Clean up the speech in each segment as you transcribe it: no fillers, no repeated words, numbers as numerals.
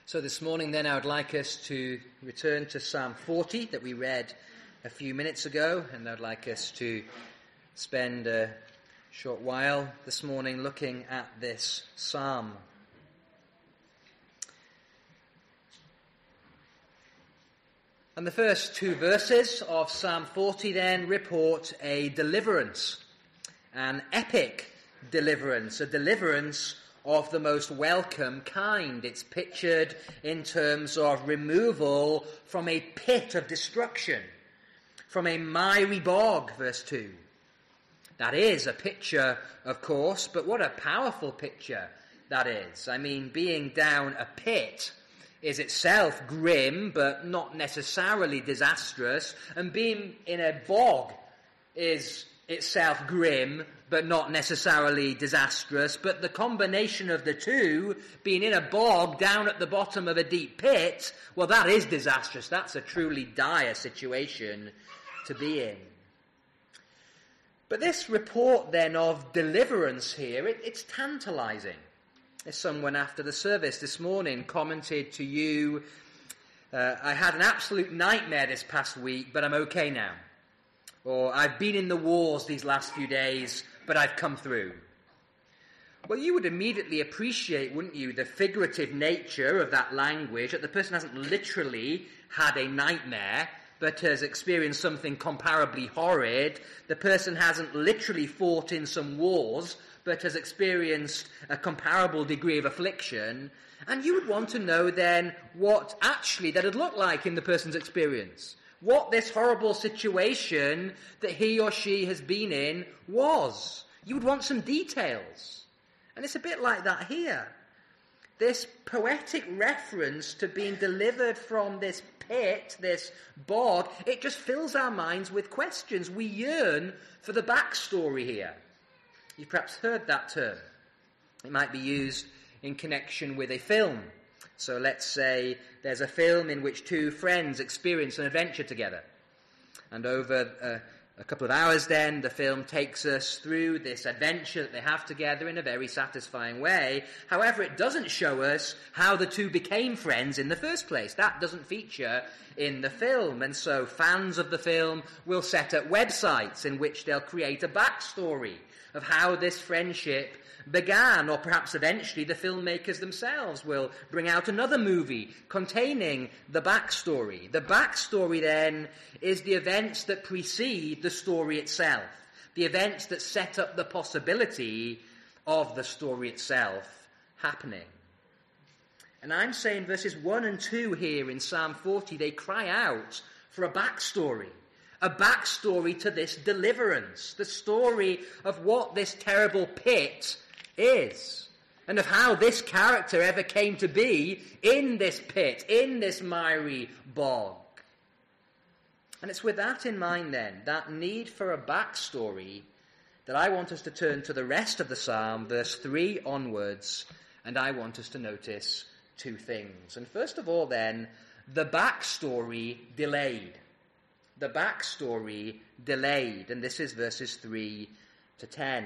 So this morning then I would like us to return to Psalm 40 that we read a few minutes ago, and I'd like us to spend a short while this morning looking at this psalm. And the first two verses of Psalm 40 then report a deliverance, an epic deliverance, a deliverance of the most welcome kind. It's pictured in terms of removal from a pit of destruction, from a miry bog, verse 2. That is a picture, of course, but what a powerful picture that is. I mean, being down a pit is itself grim, but not necessarily disastrous, and being in a bog is itself grim, but not necessarily disastrous. But the combination of the two, being in a bog down at the bottom of a deep pit, well, that is disastrous. That's a truly dire situation to be in. But this report then of deliverance here, it's tantalizing. As someone after the service this morning commented to you, I had an absolute nightmare this past week, but I'm okay now. Or I've been in the wars these last few days, but I've come through. Well, you would immediately appreciate, wouldn't you, the figurative nature of that language, that the person hasn't literally had a nightmare, but has experienced something comparably horrid. The person hasn't literally fought in some wars, but has experienced a comparable degree of affliction. And you would want to know then what actually that would look like in the person's experience. What this horrible situation that he or she has been in was. You would want some details. And it's a bit like that here. This poetic reference to being delivered from this pit, this bog, it just fills our minds with questions. We yearn for the backstory here. You've perhaps heard that term. It might be used in connection with a film. So let's say there's a film in which two friends experience an adventure together. And over a couple of hours then, the film takes us through this adventure that they have together in a very satisfying way. However, it doesn't show us how the two became friends in the first place. That doesn't feature in the film. And so fans of the film will set up websites in which they'll create a backstory of how this friendship began, or perhaps eventually the filmmakers themselves will bring out another movie containing the backstory. The backstory then is the events that precede the story itself, the events that set up the possibility of the story itself happening. And I'm saying verses 1 and 2 here in Psalm 40, they cry out for a backstory to this deliverance, the story of what this terrible pit is, and of how this character ever came to be in this pit, in this miry bog. And it's with that in mind then, that need for a backstory, that I want us to turn to the rest of the psalm, verse 3 onwards, and I want us to notice two things. And first of all then, the backstory delayed. The backstory delayed, and this is verses 3 to 10.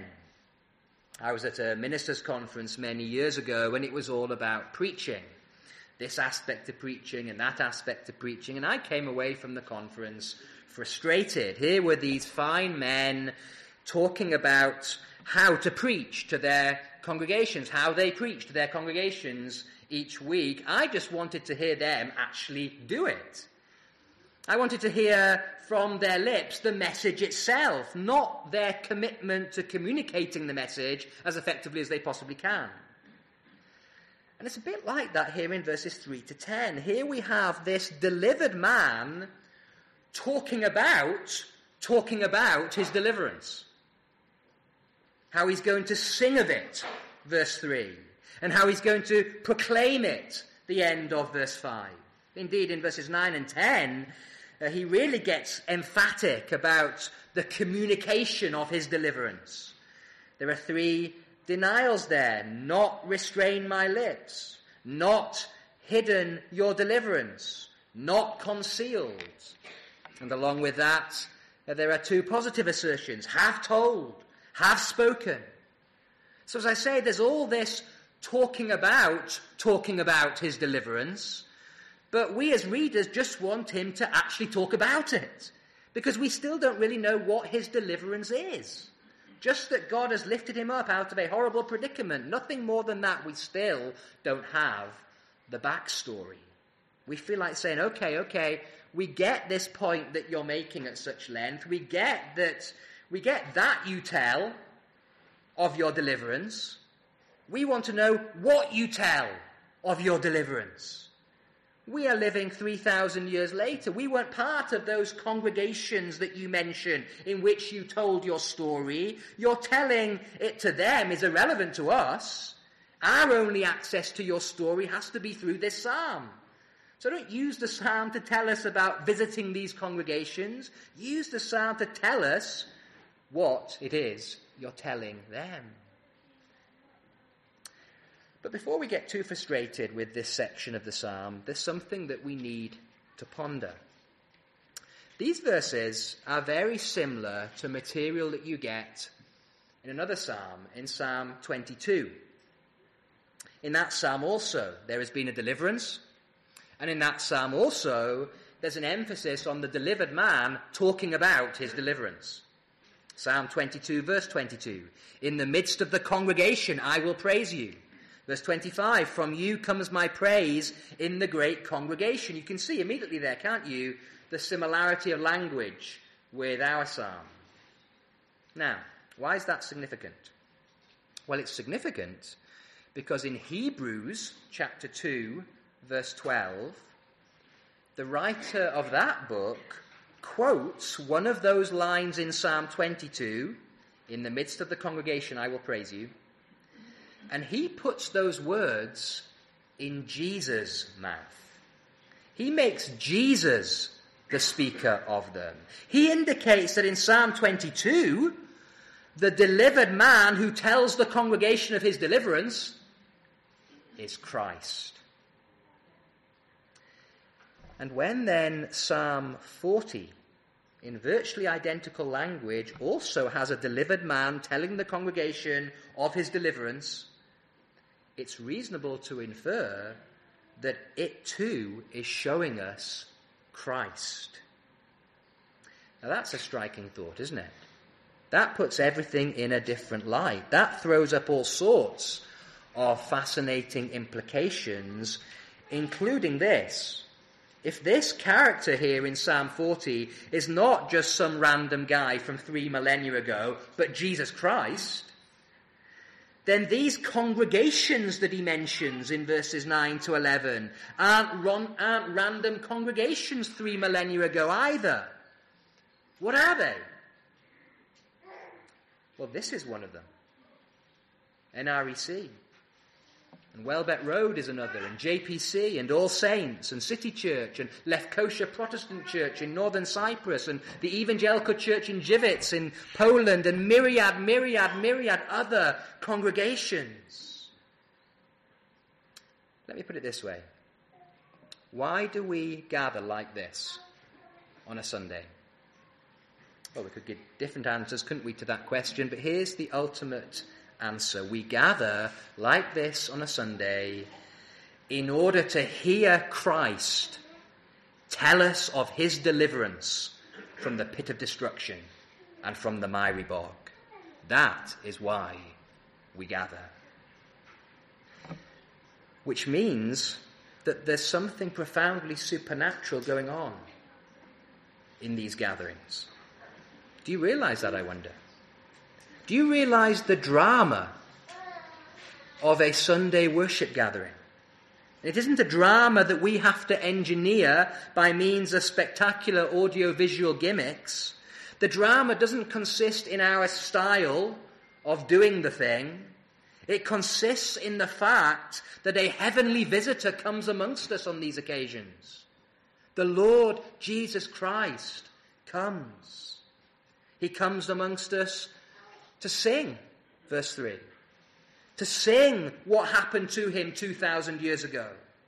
I was at a ministers' conference many years ago, and it was all about preaching. This aspect of preaching and that aspect of preaching, and I came away from the conference frustrated. Here were these fine men talking about how to preach to their congregations, how they preach to their congregations each week. I just wanted to hear them actually do it. I wanted to hear from their lips the message itself, not their commitment to communicating the message as effectively as they possibly can. And it's a bit like that here in verses 3 to 10. Here we have this delivered man talking about his deliverance. How he's going to sing of it, verse 3, and how he's going to proclaim it, the end of verse 5. Indeed, in verses 9 and 10, he really gets emphatic about the communication of his deliverance. There are three denials there: not restrain my lips, not hidden your deliverance, not concealed. And along with that, there are two positive assertions: have told, have spoken. So as I say, there's all this talking about his deliverance, but we as readers just want him to actually talk about it, because we still don't really know what his deliverance is. Just that God has lifted him up out of a horrible predicament. Nothing more than that. We still don't have the backstory. We feel like saying, okay, we get this point that you're making at such length. We get that you tell of your deliverance. We want to know what you tell of your deliverance. We are living 3,000 years later. We weren't part of those congregations that you mentioned in which you told your story. Your telling it to them is irrelevant to us. Our only access to your story has to be through this psalm. So don't use the psalm to tell us about visiting these congregations. Use the psalm to tell us what it is you're telling them. But before we get too frustrated with this section of the psalm, there's something that we need to ponder. These verses are very similar to material that you get in another psalm, in Psalm 22. In that psalm also, there has been a deliverance, and in that psalm also, there's an emphasis on the delivered man talking about his deliverance. Psalm 22, verse 22, in the midst of the congregation I will praise you. Verse 25, from you comes my praise in the great congregation. You can see immediately there, can't you, the similarity of language with our psalm. Now, why is that significant? Well, it's significant because in Hebrews chapter 2, verse 12, the writer of that book quotes one of those lines in Psalm 22, in the midst of the congregation I will praise you, and he puts those words in Jesus' mouth. He makes Jesus the speaker of them. He indicates that in Psalm 22, the delivered man who tells the congregation of his deliverance is Christ. And when then Psalm 40, in virtually identical language, also has a delivered man telling the congregation of his deliverance, it's reasonable to infer that it too is showing us Christ. Now that's a striking thought, isn't it? That puts everything in a different light. That throws up all sorts of fascinating implications, including this. If this character here in Psalm 40 is not just some random guy from 3 millennia ago, but Jesus Christ, then these congregations that he mentions in verses 9 to 11 aren't random congregations 3 millennia ago either. What are they? Well, this is one of them. NREC. And Welbeck Road is another, and JPC, and All Saints, and City Church, and Lefkosia Protestant Church in northern Cyprus, and the Evangelical Church in Gliwice in Poland, and myriad other congregations. Let me put it this way. Why do we gather like this on a Sunday? Well, we could give different answers, couldn't we, to that question, but here's the ultimate answer. We gather like this on a Sunday in order to hear Christ tell us of his deliverance from the pit of destruction and from the miry bog. That is why we gather. Which means that there's something profoundly supernatural going on in these gatherings. Do you realize that, I wonder? Do you realize the drama of a Sunday worship gathering? It isn't a drama that we have to engineer by means of spectacular audio-visual gimmicks. The drama doesn't consist in our style of doing the thing. It consists in the fact that a heavenly visitor comes amongst us on these occasions. The Lord Jesus Christ comes. He comes amongst us to sing, verse 3. To sing what happened to him 2,000 years ago.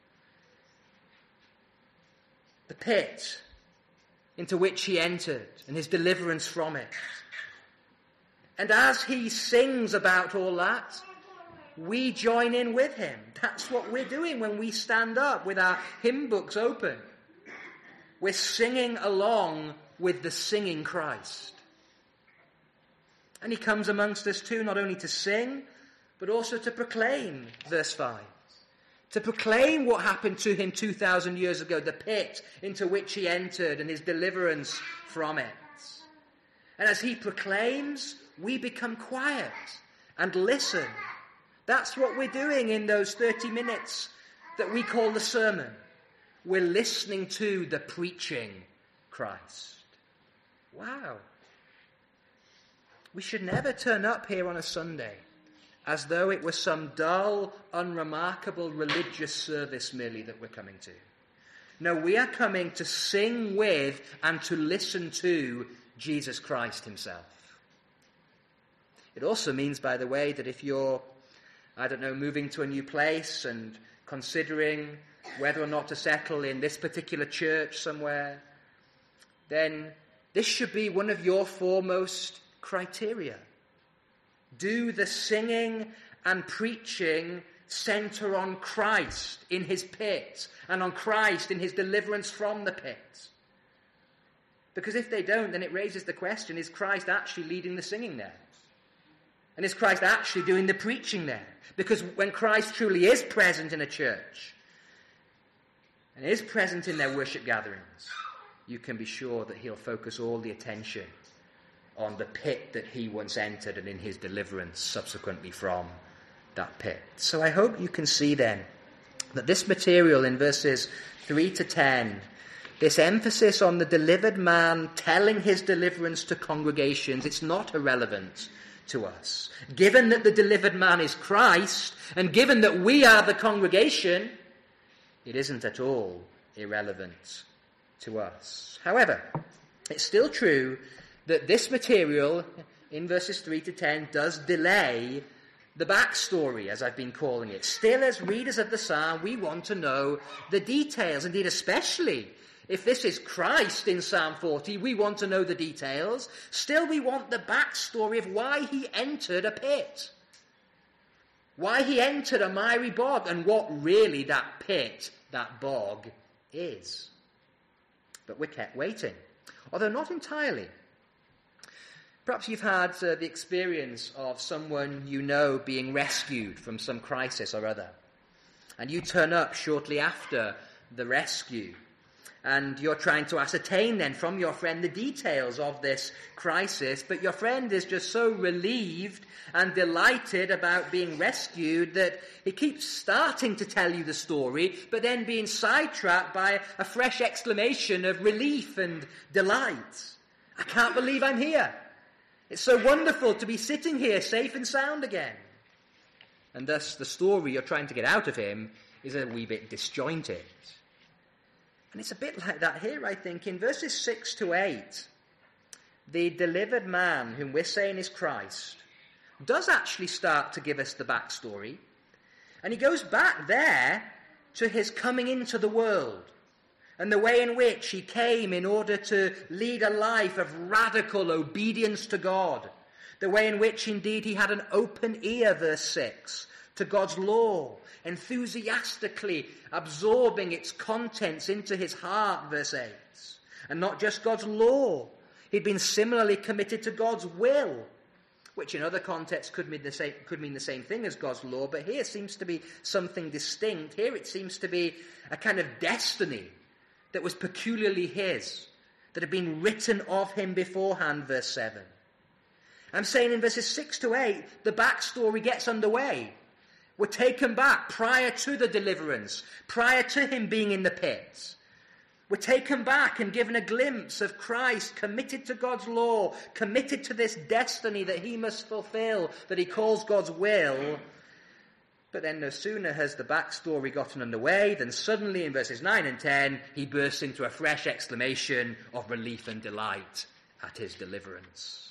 The pit into which he entered and his deliverance from it. And as he sings about all that, we join in with him. That's what we're doing when we stand up with our hymn books open. We're singing along with the singing Christ. And he comes amongst us too, not only to sing, but also to proclaim, verse 5. To proclaim what happened to him 2,000 years ago, the pit into which he entered and his deliverance from it. And as he proclaims, we become quiet and listen. That's what we're doing in those 30 minutes that we call the sermon. We're listening to the preaching Christ. Wow. We should never turn up here on a Sunday as though it was some dull, unremarkable religious service merely that we're coming to. No, we are coming to sing with and to listen to Jesus Christ himself. It also means, by the way, that if you're, moving to a new place and considering whether or not to settle in this particular church somewhere, then this should be one of your foremost criteria. Do the singing and preaching center on Christ in his pit and on Christ in his deliverance from the pit? Because if they don't, then it raises the question, is Christ actually leading the singing there? And is Christ actually doing the preaching there? Because when Christ truly is present in a church and is present in their worship gatherings, you can be sure that he'll focus all the attention on the pit that he once entered and in his deliverance subsequently from that pit. So I hope you can see then that this material in verses 3 to 10, this emphasis on the delivered man telling his deliverance to congregations, it's not irrelevant to us. Given that the delivered man is Christ, and given that we are the congregation, it isn't at all irrelevant to us. However, it's still true that this material in verses 3 to 10 does delay the backstory, as I've been calling it. Still, as readers of the psalm, we want to know the details. Indeed, especially if this is Christ in Psalm 40, we want to know the details. Still, we want the backstory of why he entered a pit, why he entered a miry bog, and what really that pit, that bog, is. But we're kept waiting, although not entirely. Perhaps you've had the experience of someone you know being rescued from some crisis or other, and you turn up shortly after the rescue, and you're trying to ascertain then from your friend the details of this crisis, but your friend is just so relieved and delighted about being rescued that he keeps starting to tell you the story, but then being sidetracked by a fresh exclamation of relief and delight. I can't believe I'm here. It's so wonderful to be sitting here safe and sound again. And thus the story you're trying to get out of him is a wee bit disjointed. And it's a bit like that here, I think. In verses 6 to 8, the delivered man, whom we're saying is Christ, does actually start to give us the backstory. And he goes back there to his coming into the world and the way in which he came in order to lead a life of radical obedience to God. The way in which, indeed, he had an open ear, verse 6, to God's law, enthusiastically absorbing its contents into his heart, verse 8. And not just God's law. He'd been similarly committed to God's will, which in other contexts could mean the same thing as God's law, but here seems to be something distinct. Here it seems to be a kind of destiny that was peculiarly his, that had been written of him beforehand, verse 7. I'm saying in verses 6 to 8, the backstory gets underway. We're taken back prior to the deliverance, prior to him being in the pit. We're taken back and given a glimpse of Christ committed to God's law, committed to this destiny that he must fulfill, that he calls God's will. But then no sooner has the backstory gotten underway than suddenly in verses 9 and 10, he bursts into a fresh exclamation of relief and delight at his deliverance.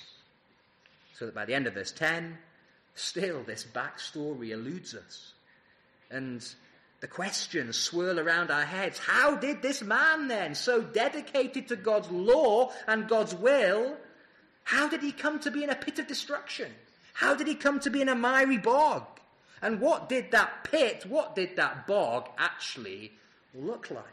So that by the end of verse 10, still this backstory eludes us. And the questions swirl around our heads. How did this man then, so dedicated to God's law and God's will, how did he come to be in a pit of destruction? How did he come to be in a miry bog? And what did that pit, what did that bog actually look like?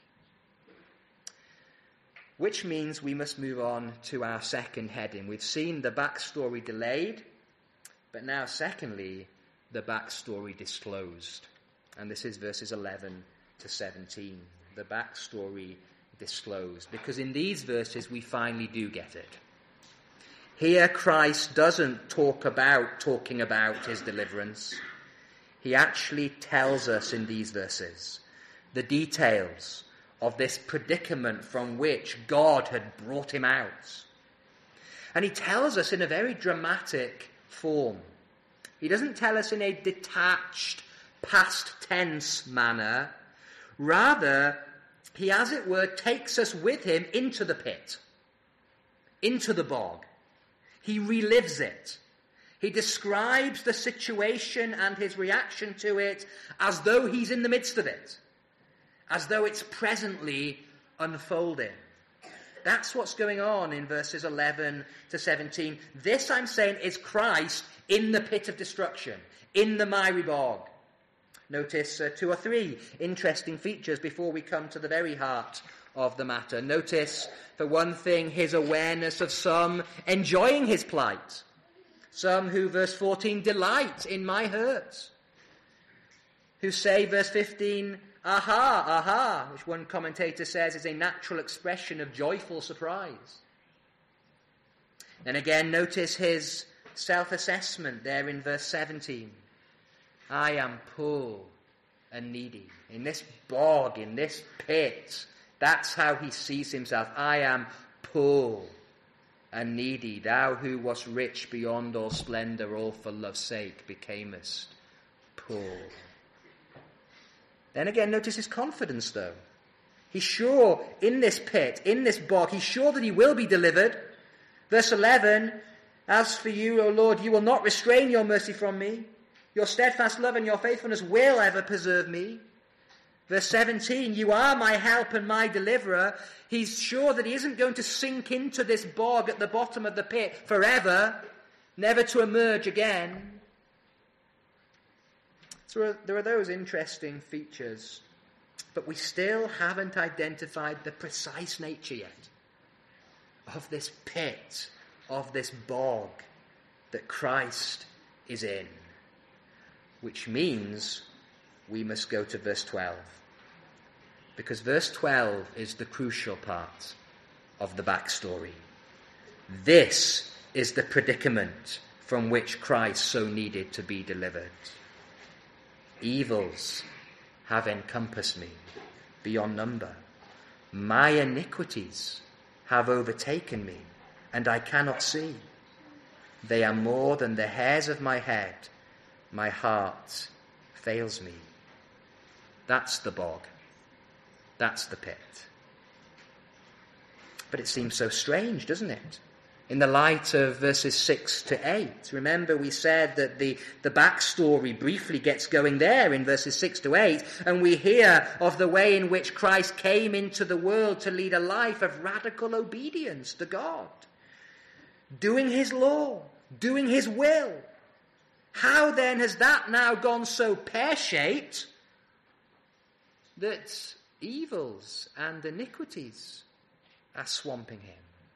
Which means we must move on to our second heading. We've seen the backstory delayed, but now secondly, the backstory disclosed. And this is verses 11 to 17. The backstory disclosed. Because in these verses we finally do get it. Here Christ doesn't talking about his deliverance. He actually tells us in these verses the details of this predicament from which God had brought him out. And he tells us in a very dramatic form. He doesn't tell us in a detached, past tense manner. Rather, he, as it were, takes us with him into the pit, into the bog. He relives it. He describes the situation and his reaction to it as though he's in the midst of it, as though it's presently unfolding. That's what's going on in verses 11 to 17. This, I'm saying, is Christ in the pit of destruction, in the miry bog. Notice 2 or 3 interesting features before we come to the very heart of the matter. Notice, for one thing, his awareness of some enjoying his plight. Some who, verse 14, delight in my hurt. Who say, verse 15, aha, aha, which one commentator says is a natural expression of joyful surprise. Then again, notice his self-assessment there in verse 17. I am poor and needy. In this bog, in this pit, that's how he sees himself. I am poor and needy. Thou who wast rich beyond all splendor, all for love's sake becamest poor. Then again, notice his confidence, though. He's sure in this pit, in this bog, he's sure that he will be delivered. Verse 11, as for you, O Lord, you will not restrain your mercy from me. Your steadfast love and your faithfulness will ever preserve me. Verse 17, you are my help and my deliverer. He's sure that he isn't going to sink into this bog at the bottom of the pit forever, never to emerge again. So there are those interesting features, but we still haven't identified the precise nature yet of this pit, of this bog that Christ is in. Which means we must go to verse 12. Because verse 12 is the crucial part of the backstory. This is the predicament from which Christ so needed to be delivered. Evils have encompassed me beyond number. My iniquities have overtaken me, and I cannot see. They are more than the hairs of my head. My heart fails me. That's the bog. That's the pit. But it seems so strange, doesn't it? In the light of verses 6 to 8. Remember, we said that the backstory briefly gets going there in verses 6 to 8, and we hear of the way in which Christ came into the world to lead a life of radical obedience to God, doing his law, doing his will. How then has that now gone so pear-shaped that evils and iniquities are swamping him?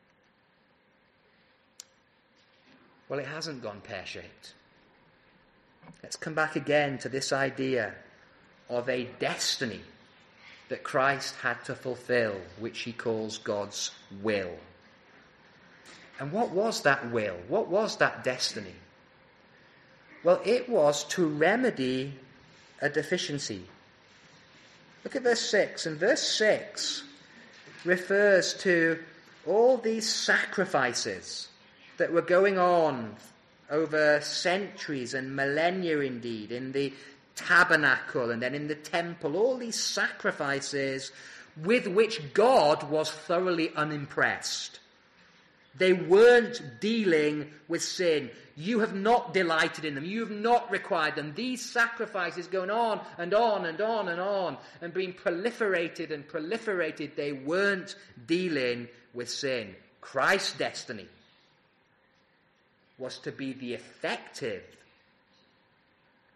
Well, it hasn't gone pear-shaped. Let's come back again to this idea of a destiny that Christ had to fulfill, which he calls God's will. And what was that will? What was that destiny? Well, it was to remedy a deficiency. Look at verse 6. And verse 6 refers to all these sacrifices that were going on over centuries and millennia indeed, in the tabernacle and then in the temple, all these sacrifices with which God was thoroughly unimpressed. They weren't dealing with sin. You have not delighted in them. You have not required them. These sacrifices going on and on and on and on and being proliferated and proliferated, they weren't dealing with sin. Christ's destiny was to be the effective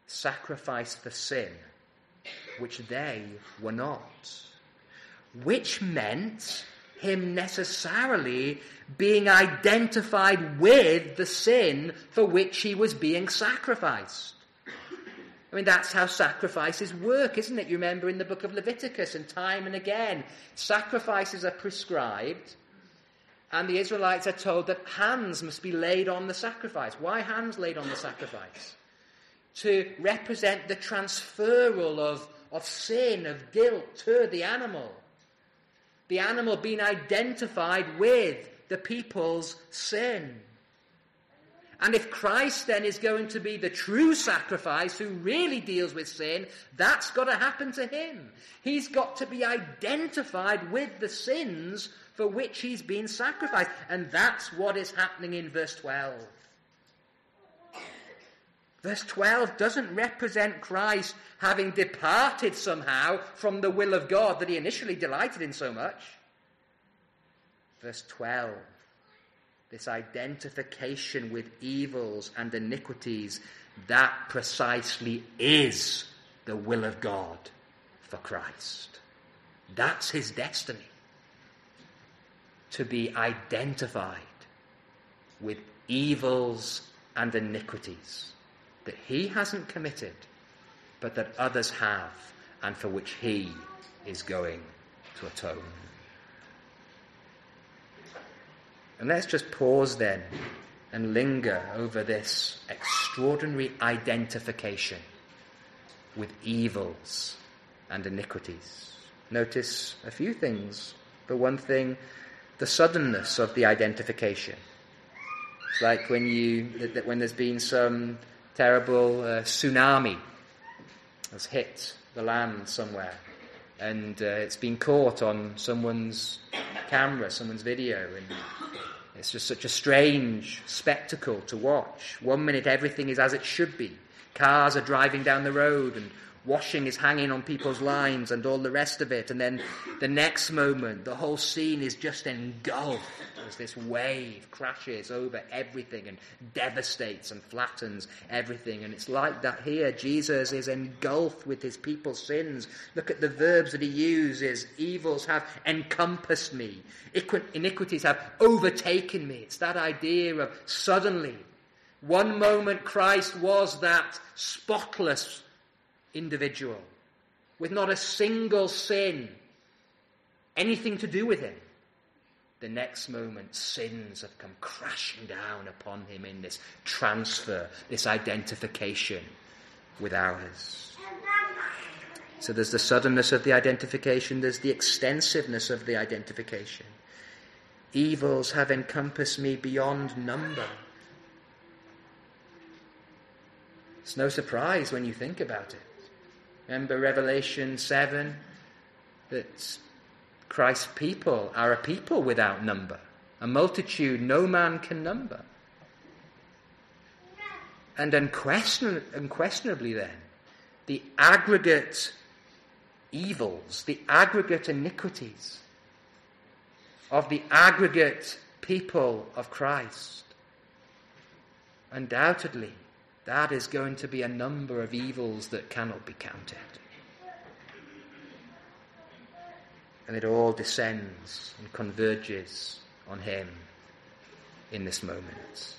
sacrifice for sin, which they were not. Which meant him necessarily being identified with the sin for which he was being sacrificed. I mean, that's how sacrifices work, isn't it? You remember in the book of Leviticus, and time and again, sacrifices are prescribed, and the Israelites are told that hands must be laid on the sacrifice. Why hands laid on the sacrifice? To represent the transferal of sin, of guilt to the animal. The animal being identified with the people's sin. And if Christ then is going to be the true sacrifice who really deals with sin, that's got to happen to him. He's got to be identified with the sins for which he's been sacrificed. And that's what is happening in verse 12. Verse 12 doesn't represent Christ having departed somehow from the will of God that he initially delighted in so much. Verse 12, this identification with evils and iniquities, that precisely is the will of God for Christ. That's his destiny. To be identified with evils and iniquities that he hasn't committed, but that others have, and for which he is going to atone. And let's just pause then and linger over this extraordinary identification with evils and iniquities. Notice a few things. For one thing, the suddenness of the identification. It's like when there's been some terrible tsunami has hit the land somewhere, and it's been caught on someone's camera, someone's video, and it's just such a strange spectacle to watch. 1 minute everything is as it should be. Cars are driving down the road and washing is hanging on people's lines and all the rest of it. And then the next moment, the whole scene is just engulfed as this wave crashes over everything and devastates and flattens everything. And it's like that here. Jesus is engulfed with his people's sins. Look at the verbs that he uses. Evils have encompassed me. Iniquities have overtaken me. It's that idea of suddenly. One moment Christ was that spotless individual with not a single sin, anything to do with him. The next moment, sins have come crashing down upon him in this transfer, this identification with ours. So there's the suddenness of the identification, there's the extensiveness of the identification. Evils have encompassed me beyond number. It's no surprise when you think about it. Remember Revelation 7, that Christ's people are a people without number, a multitude no man can number. And unquestionably then, the aggregate evils, the aggregate iniquities of the aggregate people of Christ, undoubtedly, that is going to be a number of evils that cannot be counted. And it all descends and converges on him in this moment.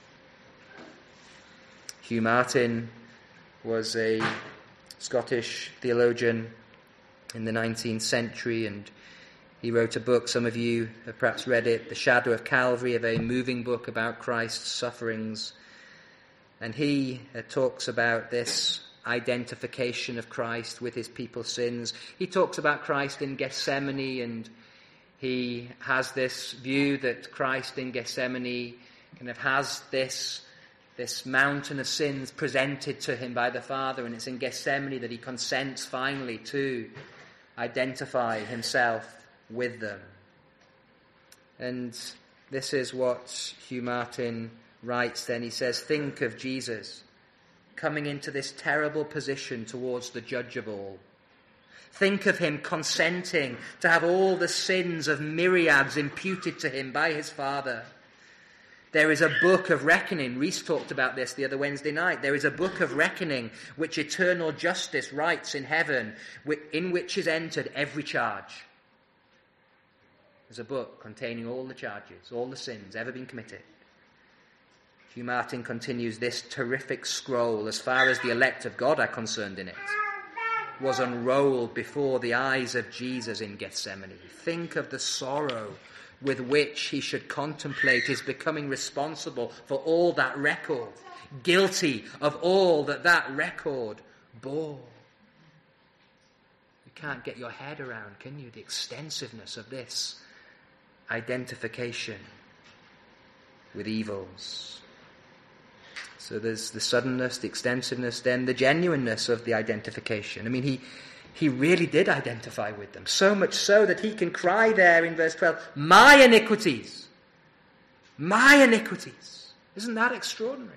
Hugh Martin was a Scottish theologian in the 19th century, and he wrote a book, some of you have perhaps read it, The Shadow of Calvary, a very moving book about Christ's sufferings. And he talks about this identification of Christ with his people's sins. He talks about Christ in Gethsemane, and he has this view that Christ in Gethsemane kind of has this mountain of sins presented to him by the Father, and it's in Gethsemane that he consents finally to identify himself with them. And this is what Hugh Martin writes then. He says, think of Jesus coming into this terrible position towards the judge of all. Think of him consenting to have all the sins of myriads imputed to him by his Father. There is a book of reckoning. Reese talked about this the other Wednesday night. There is a book of reckoning which eternal justice writes in heaven, in which is entered every charge. There's a book containing all the charges, all the sins ever been committed. Hugh Martin continues, this terrific scroll, as far as the elect of God are concerned in it, was unrolled before the eyes of Jesus in Gethsemane. Think of the sorrow with which he should contemplate his becoming responsible for all that record, guilty of all that record bore. You can't get your head around, can you, the extensiveness of this identification with evils. So there's the suddenness, the extensiveness, then the genuineness of the identification. I mean, he really did identify with them, so much so that he can cry there in verse 12, my iniquities, my iniquities. Isn't that extraordinary?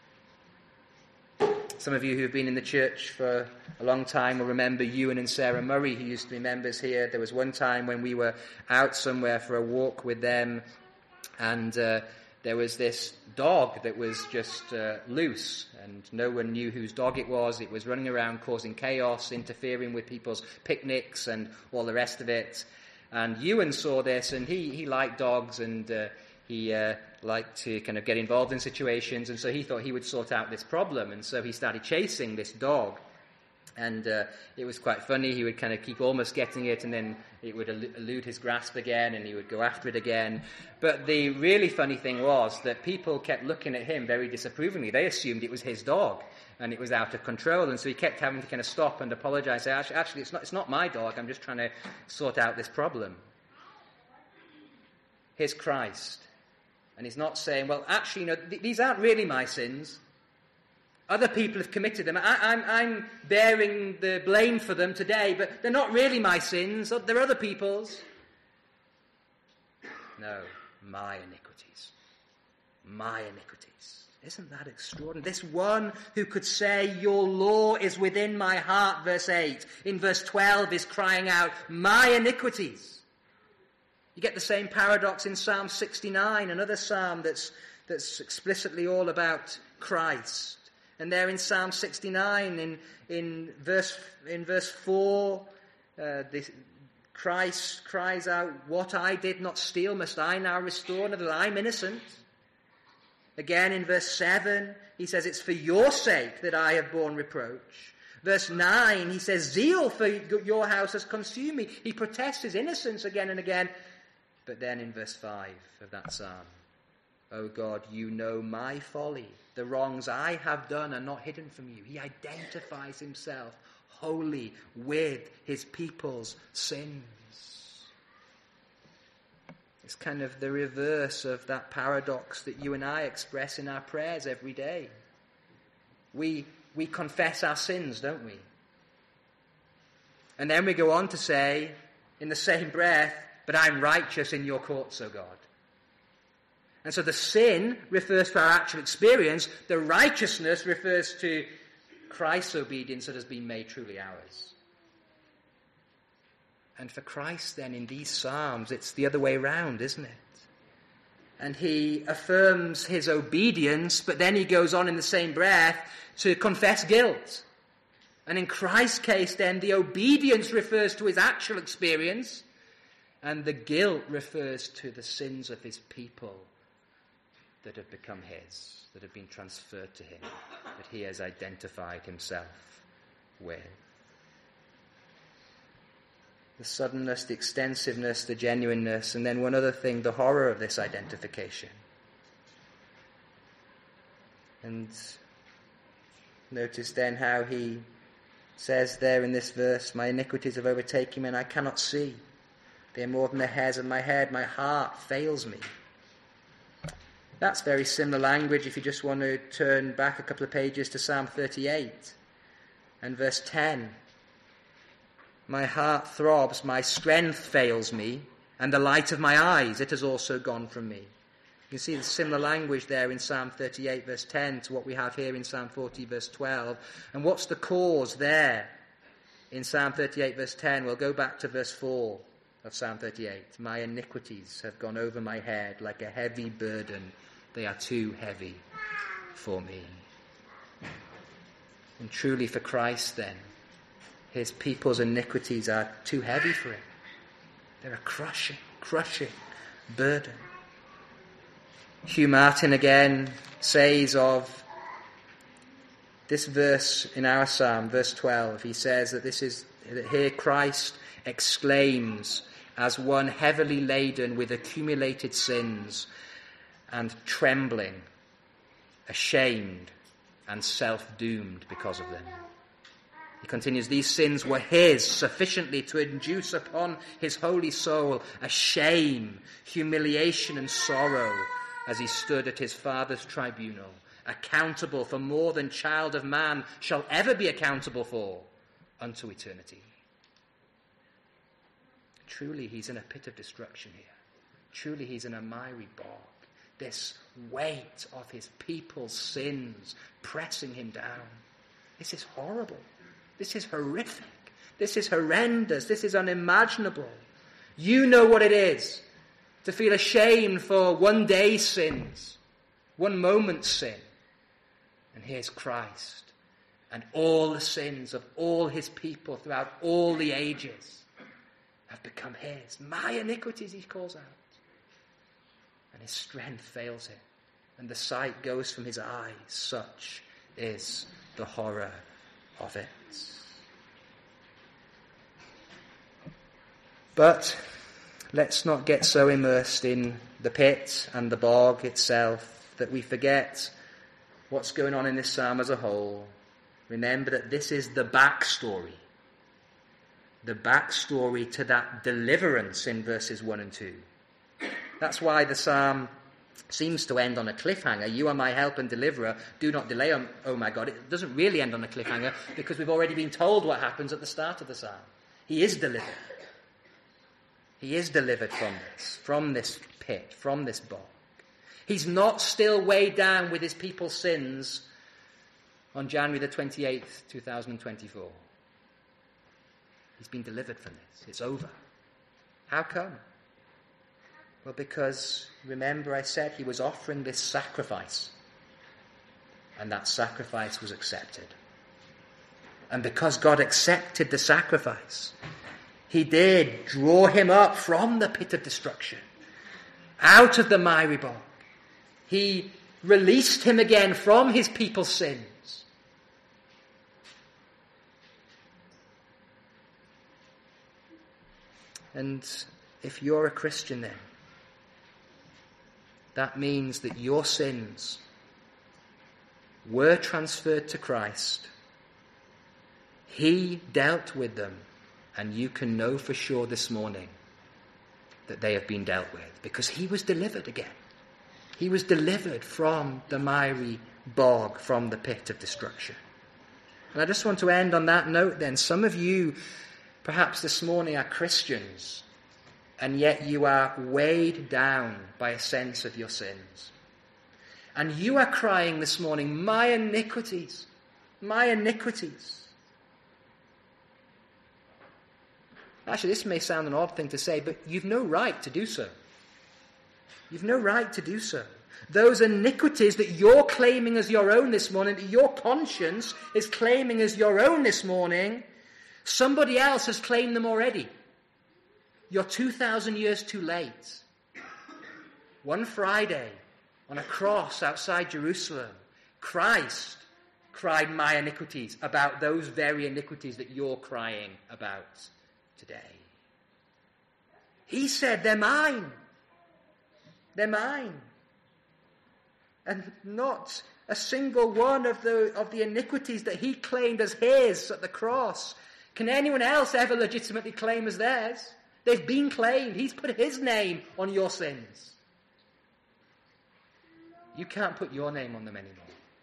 Some of you who have been in the church for a long time will remember Ewan and Sarah Murray, who used to be members here. There was one time when we were out somewhere for a walk with them, and there was this dog that was just loose, and no one knew whose dog it was. It was running around causing chaos, interfering with people's picnics and all the rest of it. And Ewan saw this, and he liked dogs, and he liked to kind of get involved in situations, and so he thought he would sort out this problem, and so he started chasing this dog. And it was quite funny. He would kind of keep almost getting it, and then it would elude his grasp again, and he would go after it again. But the really funny thing was that people kept looking at him very disapprovingly. They assumed it was his dog, and it was out of control. And so he kept having to kind of stop and apologize. Say, actually, it's not my dog. I'm just trying to sort out this problem. Here's Christ. And he's not saying, well, actually, these aren't really my sins. Other people have committed them. I'm bearing the blame for them today, but they're not really my sins. They're other people's. No, my iniquities. My iniquities. Isn't that extraordinary? This one who could say, your law is within my heart, verse 8. In verse 12 is crying out, my iniquities. You get the same paradox in Psalm 69, another psalm that's explicitly all about Christ. And there in Psalm 69, in verse 4, Christ cries out, what I did not steal must I now restore, that I'm innocent. Again in verse 7, he says, it's for your sake that I have borne reproach. Verse 9, he says, zeal for your house has consumed me. He protests his innocence again and again. But then in verse 5 of that psalm, O God, you know my folly. The wrongs I have done are not hidden from you. He identifies himself wholly with his people's sins. It's kind of the reverse of that paradox that you and I express in our prayers every day. We confess our sins, don't we? And then we go on to say, in the same breath, but I'm righteous in your courts, O God. And so the sin refers to our actual experience. The righteousness refers to Christ's obedience that has been made truly ours. And for Christ then in these Psalms, it's the other way round, isn't it? And he affirms his obedience, but then he goes on in the same breath to confess guilt. And in Christ's case then, the obedience refers to his actual experience, and the guilt refers to the sins of his people that have become his, that have been transferred to him, that he has identified himself with. The suddenness, the extensiveness, the genuineness, and then one other thing, the horror of this identification. And notice then how he says there in this verse, my iniquities have overtaken me and I cannot see. They are more than the hairs of my head. My heart fails me. That's very similar language if you just want to turn back a couple of pages to Psalm 38 and verse 10. My heart throbs, my strength fails me, and the light of my eyes, it has also gone from me. You can see the similar language there in Psalm 38 verse 10 to what we have here in Psalm 40 verse 12. And what's the cause there in Psalm 38 verse 10? We'll go back to verse 4 of Psalm 38. My iniquities have gone over my head like a heavy burden They are too heavy for me. And truly for Christ then, his people's iniquities are too heavy for him. They're a crushing burden. Hugh Martin again says of this verse in our psalm, verse 12, he says that that here Christ exclaims as one heavily laden with accumulated sins and trembling, ashamed and self-doomed because of them. He continues, these sins were his sufficiently to induce upon his holy soul a shame, humiliation and sorrow as he stood at his Father's tribunal, accountable for more than child of man shall ever be accountable for unto eternity. Truly he's in a pit of destruction here. Truly he's in a miry bog. This weight of his people's sins pressing him down. This is horrible. This is horrific. This is horrendous. This is unimaginable. You know what it is to feel ashamed for one day's sins, one moment's sin. And here's Christ and all the sins of all his people throughout all the ages have become his. My iniquities, he calls out. And his strength fails him, and the sight goes from his eyes. Such is the horror of it. But let's not get so immersed in the pit and the bog itself that we forget what's going on in this psalm as a whole. Remember that this is the backstory to that deliverance in verses 1 and 2. That's why the psalm seems to end on a cliffhanger. You are my help and deliverer. Do not delay, oh my God. It doesn't really end on a cliffhanger because we've already been told what happens at the start of the psalm. He is delivered. He is delivered from this pit, from this bog. He's not still weighed down with his people's sins on January the 28th, 2024. He's been delivered from this. It's over. How come? Well, because, remember I said he was offering this sacrifice. And that sacrifice was accepted. And because God accepted the sacrifice, he did draw him up from the pit of destruction, out of the miry bog. He released him again from his people's sins. And if you're a Christian then, that means that your sins were transferred to Christ. He dealt with them, and you can know for sure this morning that they have been dealt with, because he was delivered again. He was delivered from the miry bog, from the pit of destruction. And I just want to end on that note then. Some of you, perhaps this morning, are Christians, and yet you are weighed down by a sense of your sins. And you are crying this morning, my iniquities, my iniquities. Actually, this may sound an odd thing to say, but you've no right to do so. You've no right to do so. Those iniquities that you're claiming as your own this morning, that your conscience is claiming as your own this morning, somebody else has claimed them already. You're 2,000 years too late. One Friday, on a cross outside Jerusalem, Christ cried my iniquities about those very iniquities that you're crying about today. He said, they're mine. They're mine. And not a single one of the iniquities that he claimed as his at the cross can anyone else ever legitimately claim as theirs. They've been claimed. He's put his name on your sins. You can't put your name on them anymore.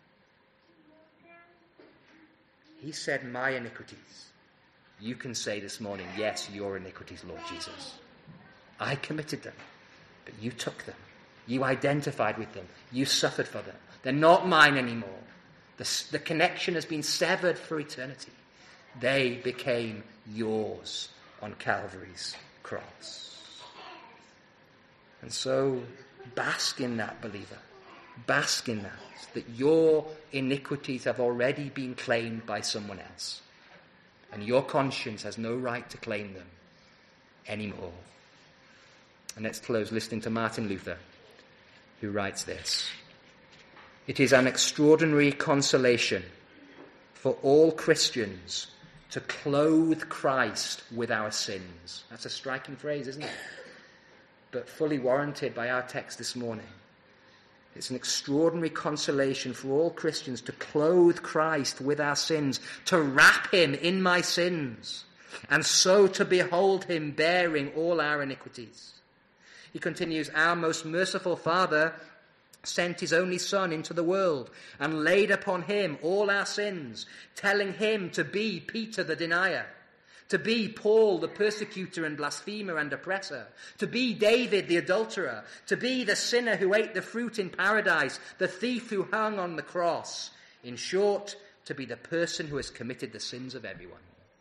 He said, my iniquities. You can say this morning, yes, your iniquities, Lord Jesus. I committed them, but you took them. You identified with them. You suffered for them. They're not mine anymore. The connection has been severed for eternity. They became yours on Calvary's cross. And so, bask in that, believer. Bask in that your iniquities have already been claimed by someone else, and your conscience has no right to claim them anymore. And let's close listening to Martin Luther, who writes this: "It is an extraordinary consolation for all Christians to clothe Christ with our sins." That's a striking phrase, isn't it? But fully warranted by our text this morning. It's an extraordinary consolation for all Christians to clothe Christ with our sins, to wrap him in my sins, and so to behold him bearing all our iniquities. He continues, "Our most merciful Father sent his only Son into the world and laid upon him all our sins, telling him to be Peter the denier, to be Paul the persecutor and blasphemer and oppressor, to be David the adulterer, to be the sinner who ate the fruit in paradise, the thief who hung on the cross. In short, to be the person who has committed the sins of everyone."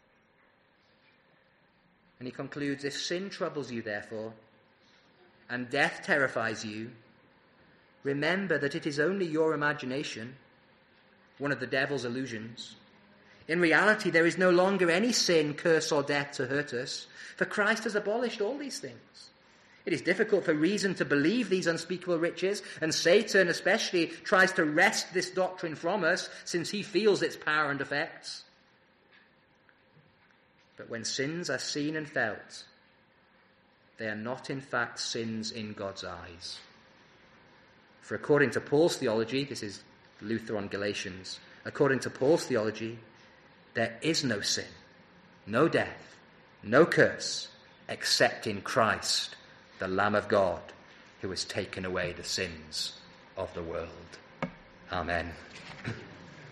And he concludes, "If sin troubles you, therefore, and death terrifies you, remember that it is only your imagination, one of the devil's illusions. In reality, there is no longer any sin, curse, or death to hurt us, for Christ has abolished all these things. It is difficult for reason to believe these unspeakable riches, and Satan especially tries to wrest this doctrine from us, since he feels its power and effects. But when sins are seen and felt, they are not in fact sins in God's eyes. For according to Paul's theology," this is Luther on Galatians, "according to Paul's theology, there is no sin, no death, no curse, except in Christ, the Lamb of God, who has taken away the sins of the world." Amen.